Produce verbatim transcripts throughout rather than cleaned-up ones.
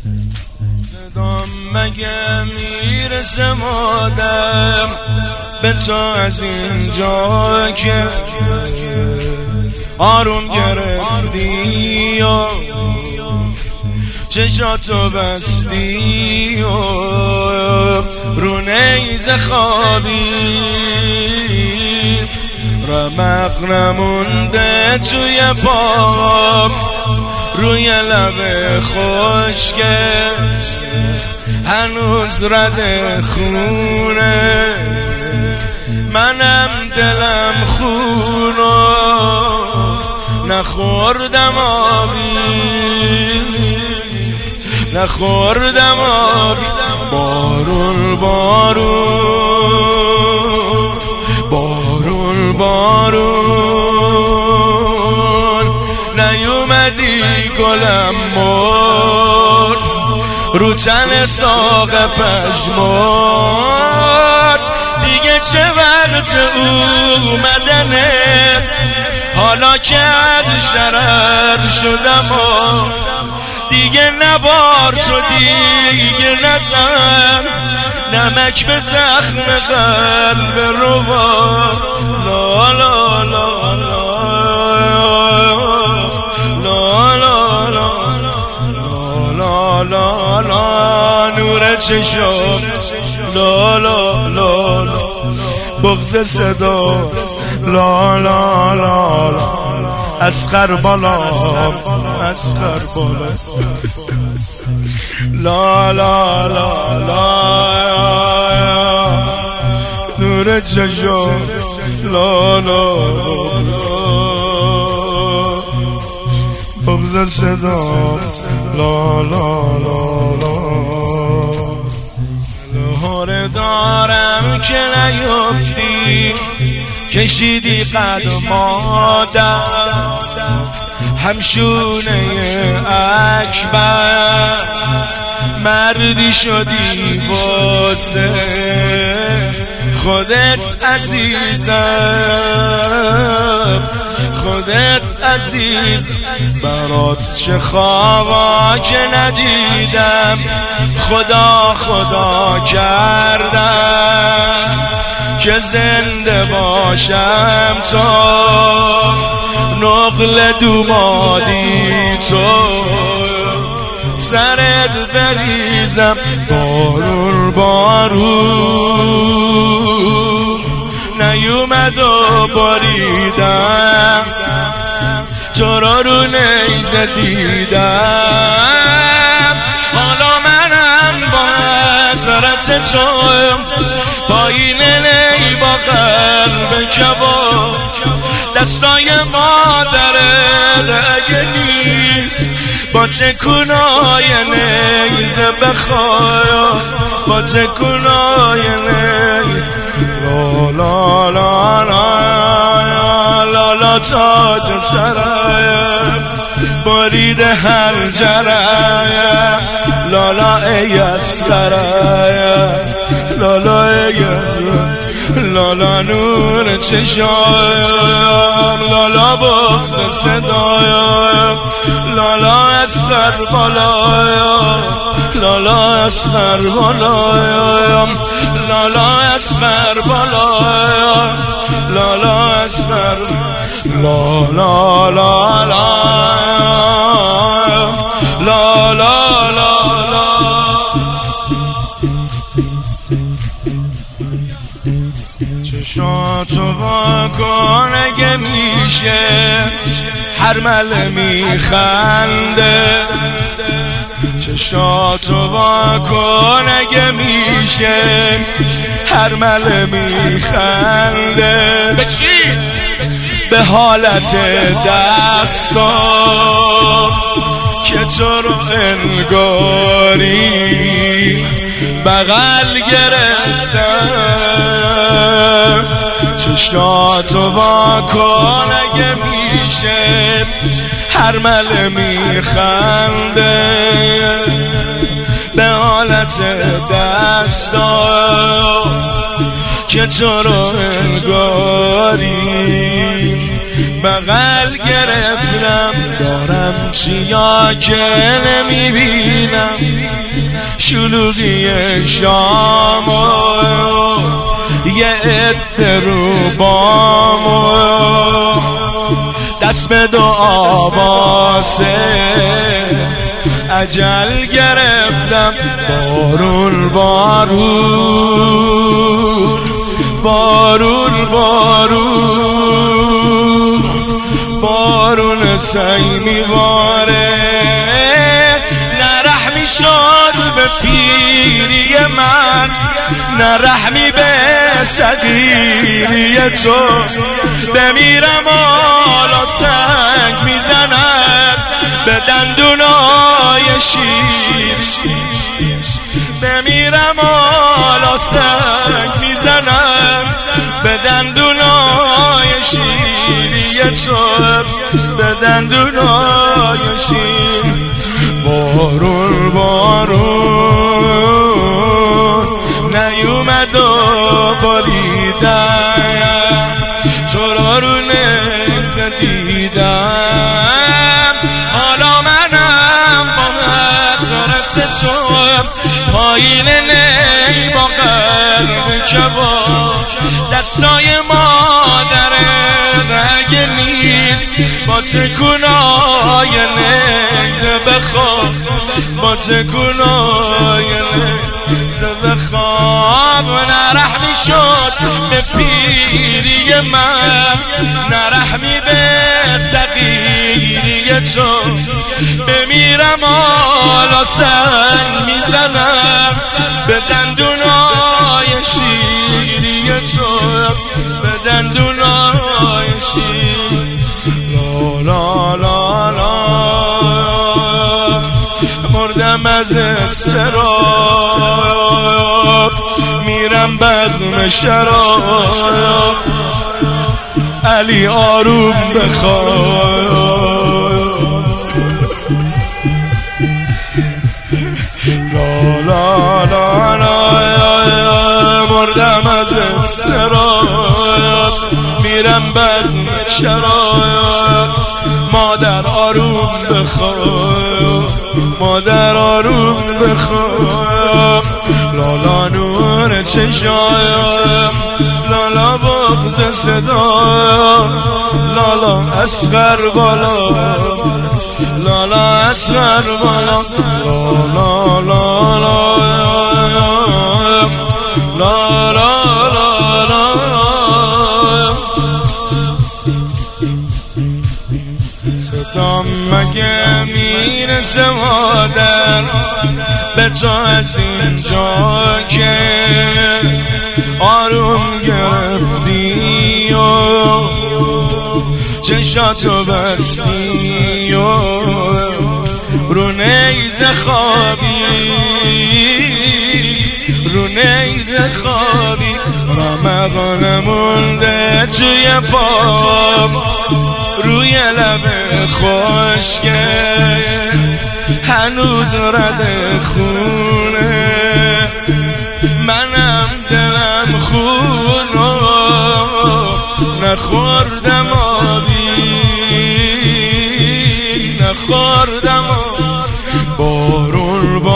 صدام مگه میرسه مادم به تو از اینجا که آروم گرفتی و چشاتو بستی و رو نیزه خوابی رمق نمونده توی پام روی لب خشکه هنوز رد خونه منم دلم خونو نخوردم آبی نخوردم آبی بارون بارون بارون بارون نیومدی گلم مرد رو تن ساق پژمرد دیگه چه وقت اومدنه حالا که از شرر شدم و دیگه نبار تو دیگه نزن نمک به زخم قلب ربا لا لا لا لا لا لا لا لا لا نور چشم لا لا لا لا بغض صدا لا لا لا لا اسخر بالا اسخر بالا لا لا لا لا نور چشم لا لا بغض صدا لا لا لا لا لهور دارم که نیفتی کشیدی قدم آدم همشونه اکبر مردی شدی واسه خودت عزیزم خودت عزیز برات چه خوابا که ندیدم خدا خدا کردم که زنده باشم تو نقل دومادی تو سرت بریزم بارون بارون نیومد و باریدم تو را رو نیزه دیدم حالا منم با حسرت تو پایین نی با قلب کباب دستای مادرت اگه نیست با تکونای نیزه بخواه با تکونای نیزه لا لا لا لا لا لا تاج سرایم برید هر جرایم لالا ای اسقرایم لالا ای لالا نور چشایم لالا بغض صدایم لالا اسقر بالایم لالا اسقر بالایم لالا اسقر بالایم لالا اسقر لا لا لا لا لا لا لا چشاتو وا کن اگه میشه هر مله میخنده چشاتو وا کن اگه میشه هر مله میخنده به چی؟ به حالت دستا که تو رو انگاری بغل گرفتم چشاتو وا کن اگه میشه هر مله میخنده به حالت دستا که تو رو انگاری بغل گرفتم دارم چیا که نمیبینم شلوغی شام و یه عده رو بام و دست به دعا واسه اجل گرفتم بارون بارون بارون بارون بارون سعی میباره نه رحمی شد به پیری من نه رحمی به صغیری تو بمیرم حالا سنگ میزنم به دندونای شیر بمیرم حالا سنگ میزنم به دندونای شیری تو به دندونای شیر بارون بارون نیومد و باریدم تو را رو نزدیدم حالا منم با حسرت تو پایین نی با قلب کباب دستای مادرت اگه نیست با تکونای نیزه بخواب با تکونای نیزه بخواب نه رحمی شد به پیری من نه رحمی به صغیری تو بمیرم حالا سنگ میزنم به دندونای شیری تو به دندونای شیر لا لا لا مردم از استراب میرم بزم شراب علی آروم بخواب لا لا لا لا مردم از استراب میرم بزم شراب مادر آروم بخواب مادر آروم بخواب لالا نور چشایم لالا بغض صدا لالا اصغر بالا لالا اصغر بالا لالا لالا لالا لالا صدام مگه میرسه مادر به تو از اینجا که آروم گرفتی و چشاتو بستی و رو نیزه خوابی رو نیزه خوابی رمقان مونده توی پام روی لب خشکه هنوز رد خونه منم دلم خونو نخوردم آبی نخوردم بارون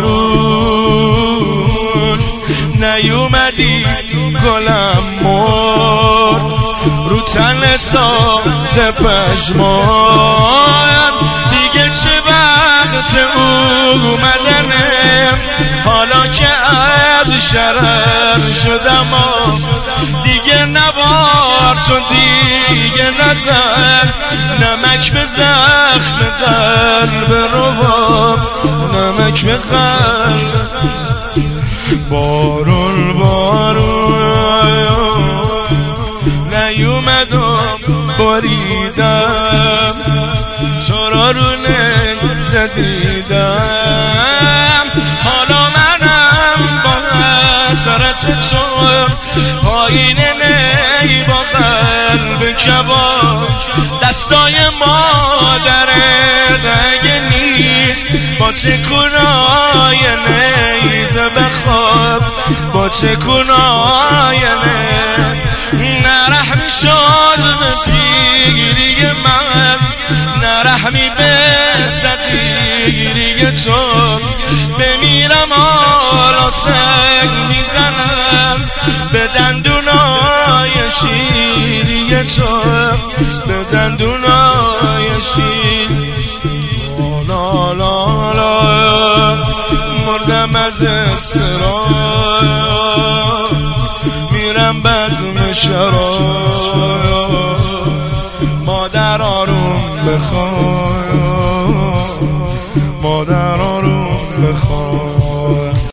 بارون نیومدی گلم مرد رو تن ساخت پشمان دیگه چه وقت اومدنه حالا که از شرر شدم دیگه نبار تو دیگه نزن نمک به زخم قلب رباب نمک به قلب بارون بارون نیومدم باریدم تو را رو نزدیدم حالا منم با حسرت تو پایین نی با قلب کباب دستای مادرت اگه نیست با تکونای نیزه بخواب با تکونای نیزه نه رحمی شد به پیری دلگیری تو بمیرم حالا سنگ میزنم به دندونای شیری تو، به دندونای شیر. لا لا لا مردم از اضطراب میرم بزم شراب، مادر آروم بخواب.